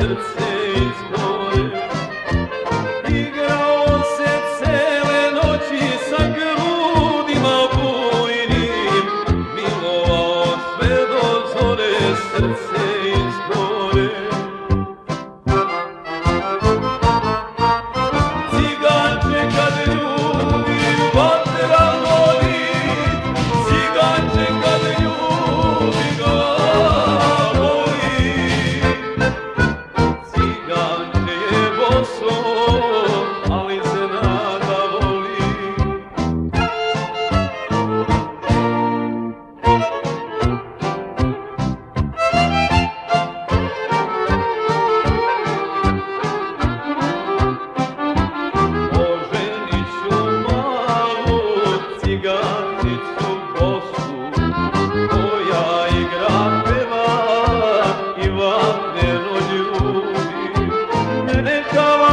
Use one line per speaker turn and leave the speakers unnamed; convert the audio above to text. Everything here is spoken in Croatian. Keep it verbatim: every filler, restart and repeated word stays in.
srce izgore. Igrao se cele noći sa grudima bujnim, milovao sve do zore, srce izgore. Ciganče kad ljubi, vatra gori, ciganče kad ljubi, glava boli. Ciganče je boso, ali se nada voli. Oženit ću malu ciganicu bosu, koja igra, peva i vatreno ljubi. Neka